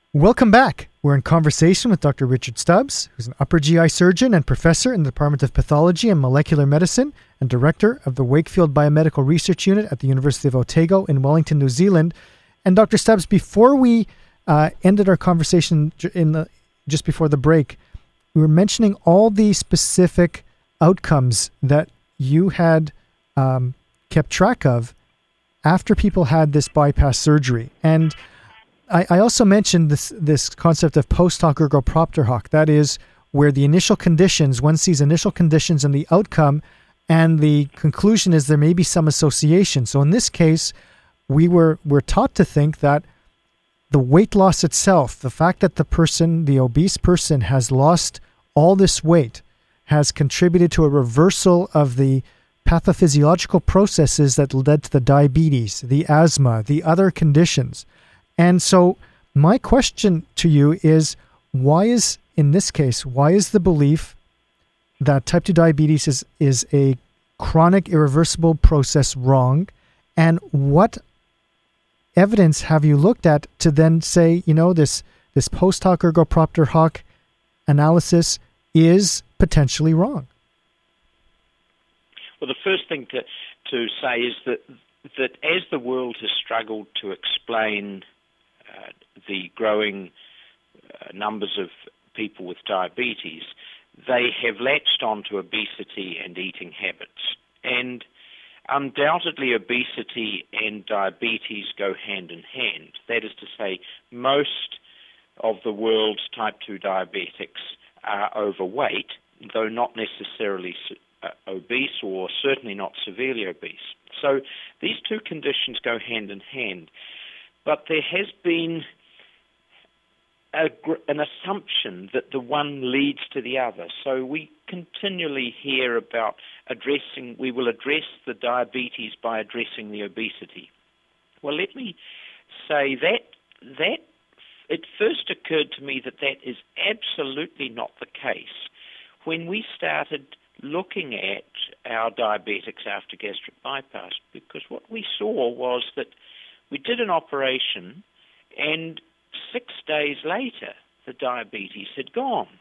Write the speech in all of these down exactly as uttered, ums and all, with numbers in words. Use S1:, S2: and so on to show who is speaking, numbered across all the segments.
S1: Welcome back. We're in conversation with Doctor Richard Stubbs, who's an upper G I surgeon and professor in the Department of Pathology and Molecular Medicine and director of the Wakefield Biomedical Research Unit at the University of Otago in Wellington, New Zealand. And Doctor Stubbs, before we uh, ended our conversation in the, just before the break, we were mentioning all the specific outcomes that you had um, kept track of after people had this bypass surgery. And I, I also mentioned this this concept of post hoc ergo propter hoc. That is where the initial conditions, one sees initial conditions and the outcome, and the conclusion is there may be some association. So in this case, we were, were taught to think that the weight loss itself, the fact that the person, the obese person, has lost all this weight, has contributed to a reversal of the pathophysiological processes that led to the diabetes, the asthma, the other conditions. And so my question to you is, why is, in this case, why is the belief that type two diabetes is, is a chronic irreversible process wrong? And what evidence have you looked at to then say, you know, this, this post hoc ergo propter hoc analysis is potentially wrong?
S2: Well, the first thing to, to say is that, that as the world has struggled to explain Uh, the growing uh, numbers of people with diabetes, they have latched onto obesity and eating habits. And undoubtedly obesity and diabetes go hand in hand. That is to say, most of the world's type two diabetics are overweight, though not necessarily uh, obese or certainly not severely obese. So these two conditions go hand in hand. But there has been a, an assumption that the one leads to the other. So we continually hear about addressing, we will address the diabetes by addressing the obesity. Well, let me say that, that it first occurred to me that that is absolutely not the case. When we started looking at our diabetics after gastric bypass, because what we saw was that we did an operation, and six days later, the diabetes had gone.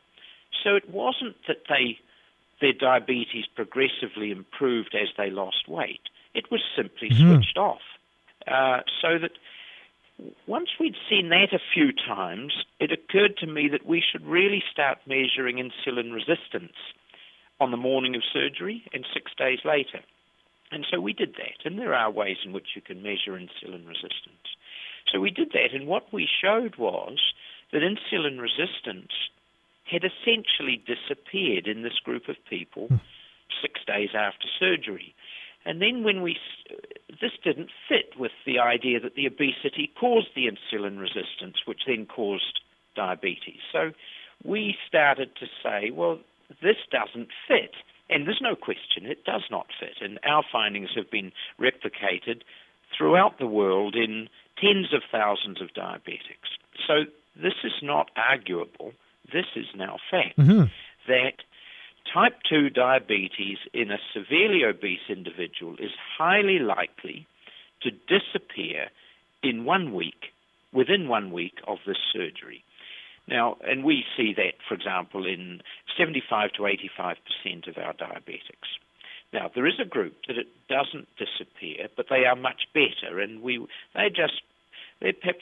S2: So it wasn't that they, their diabetes progressively improved as they lost weight. It was simply mm-hmm. switched off. Uh, so that once we'd seen that a few times, it occurred to me that we should really start measuring insulin resistance on the morning of surgery and six days later. And so we did that, and there are ways in which you can measure insulin resistance. So we did that, and what we showed was that insulin resistance had essentially disappeared in this group of people mm. six days after surgery. And then when we, this didn't fit with the idea that the obesity caused the insulin resistance, which then caused diabetes. So we started to say, well, this doesn't fit. And there's no question, it does not fit. And our findings have been replicated throughout the world in tens of thousands of diabetics. So this is not arguable. This is now fact. Mm-hmm. That type two diabetes in a severely obese individual is highly likely to disappear in one week, within one week of this surgery. Now, and we see that, for example, in seventy-five to eighty-five percent of our diabetics. Now, there is a group that it doesn't disappear, but they are much better, and we they just, they're perhaps,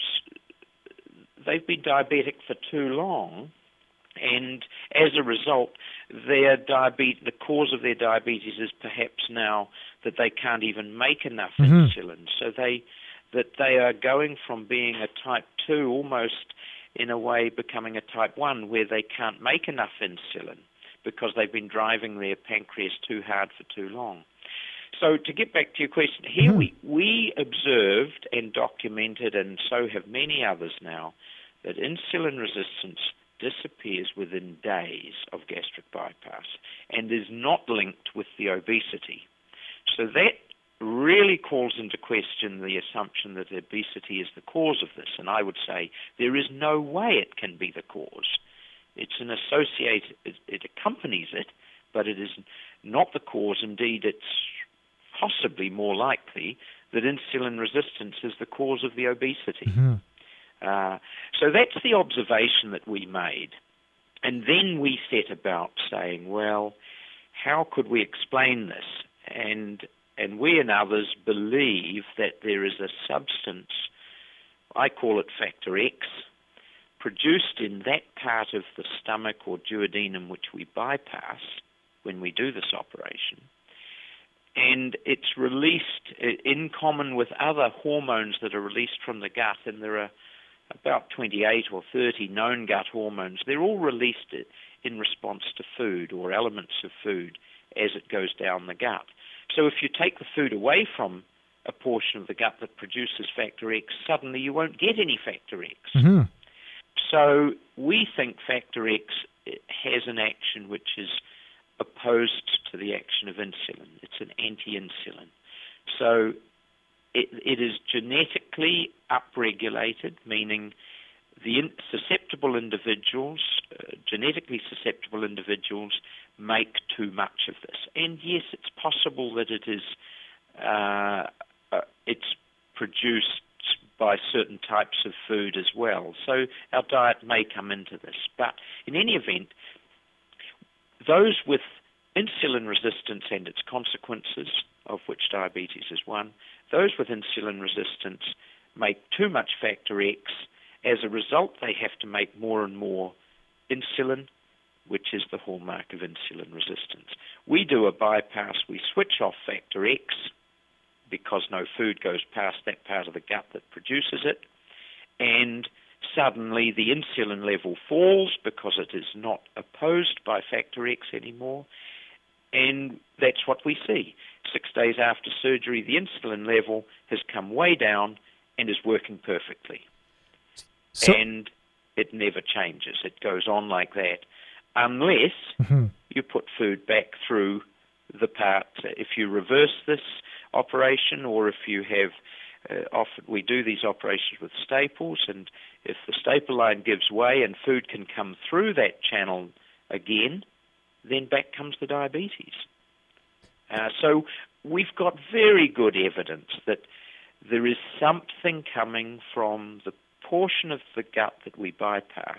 S2: they've been diabetic for too long, and as a result, their diabetes, the cause of their diabetes is perhaps now that they can't even make enough mm-hmm. insulin, so they, that they are going from being a type two almost in a way becoming a type one where they can't make enough insulin because they've been driving their pancreas too hard for too long. So to get back to your question, here mm-hmm. we, we observed and documented, and so have many others now, that insulin resistance disappears within days of gastric bypass and is not linked with the obesity. So that really calls into question the assumption that obesity is the cause of this, and I would say there is no way it can be the cause. It's an associated, it, it accompanies it, but it is not the cause. Indeed, it's possibly more likely that insulin resistance is the cause of the obesity. Mm-hmm. Uh, so that's the observation that we made. And then we set about saying, well, how could we explain this? And and we and others believe that there is a substance, I call it factor X, produced in that part of the stomach or duodenum which we bypass when we do this operation. And it's released in common with other hormones that are released from the gut, and there are about twenty-eight or thirty known gut hormones. They're all released in response to food or elements of food as it goes down the gut. So if you take the food away from a portion of the gut that produces factor X, suddenly you won't get any factor X.
S1: Mm-hmm.
S2: So we think factor X has an action which is opposed to the action of insulin. It's an anti-insulin. So it, it is genetically upregulated, meaning the in, susceptible individuals, uh, genetically susceptible individuals, make too much of this. And yes, it's possible that it is uh, uh, it's produced by certain types of food as well. So our diet may come into this. But in any event, those with insulin resistance and its consequences, of which diabetes is one, those with insulin resistance make too much factor X. As a result, they have to make more and more insulin, which is the hallmark of insulin resistance. We do a bypass. We switch off factor X because no food goes past that part of the gut that produces it, and suddenly the insulin level falls because it is not opposed by factor X anymore, and that's what we see. Six days after surgery, the insulin level has come way down and is working perfectly. So, and it never changes. It goes on like that unless mm-hmm. you put food back through the part. If you reverse this operation, or if you have, uh, often we do these operations with staples, and if the staple line gives way and food can come through that channel again, then back comes the diabetes. Uh, so we've got very good evidence that there is something coming from the portion of the gut that we bypass,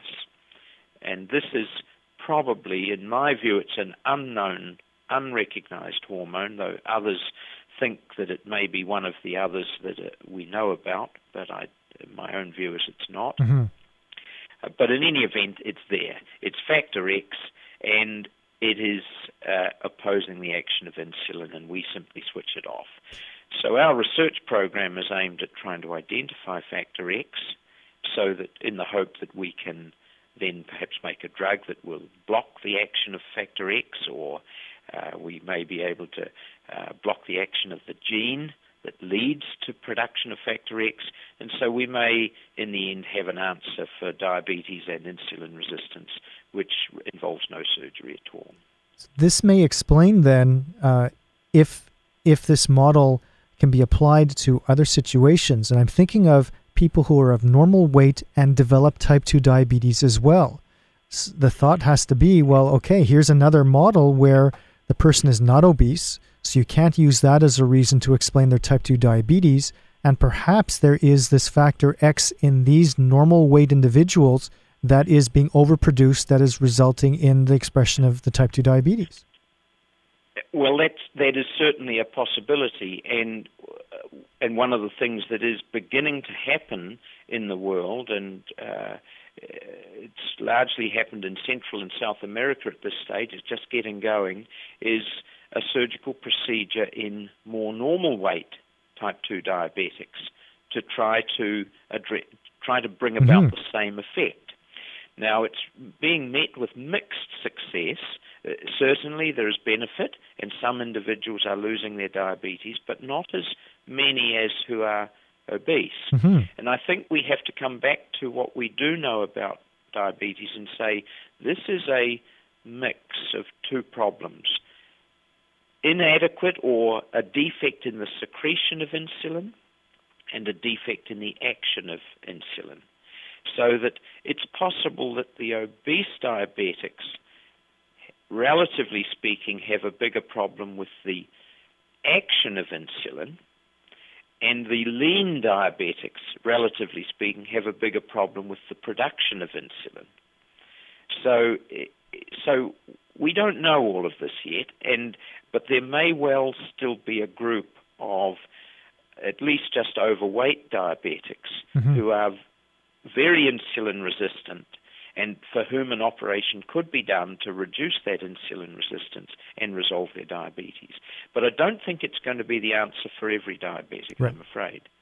S2: and this is probably, in my view, it's an unknown, unrecognized hormone, though others think that it may be one of the others that uh, we know about, but I, my own view is it's not.
S1: Mm-hmm.
S2: Uh, but in any event, it's there. It's factor X, and it is uh, opposing the action of insulin, and we simply switch it off. So our research program is aimed at trying to identify factor X, so that in the hope that we can then perhaps make a drug that will block the action of factor X, or uh, we may be able to uh, block the action of the gene that leads to production of factor X, and so we may in the end have an answer for diabetes and insulin resistance, which involves no surgery at all.
S1: This may explain then uh, if if this model can be applied to other situations, and I'm thinking of people who are of normal weight and develop type two diabetes as well. The thought has to be, well, okay, here's another model where the person is not obese, so you can't use that as a reason to explain their type two diabetes, and perhaps there is this factor X in these normal weight individuals that is being overproduced, that is resulting in the expression of the type two diabetes.
S2: Well, that's, that is certainly a possibility, and and one of the things that is beginning to happen in the world, and uh, it's largely happened in Central and South America at this stage, it's just getting going, is a surgical procedure in more normal weight type two diabetics to try to address, try to bring about mm-hmm. the same effect. Now, it's being met with mixed success. Uh, certainly there is benefit, and some individuals are losing their diabetes, but not as many as who are obese.
S1: Mm-hmm.
S2: And I think we have to come back to what we do know about diabetes and say this is a mix of two problems. Inadequate or a defect in the secretion of insulin and a defect in the action of insulin. So that it's possible that the obese diabetics, relatively speaking, have a bigger problem with the action of insulin, And the lean diabetics, relatively speaking, have a bigger problem with the production of insulin. So, so we don't know all of this yet, and but there may well still be a group of at least just overweight diabetics mm-hmm. who are very insulin resistant, and for whom an operation could be done to reduce that insulin resistance and resolve their diabetes. But I don't think it's going to be the answer for every diabetic, right. I'm afraid.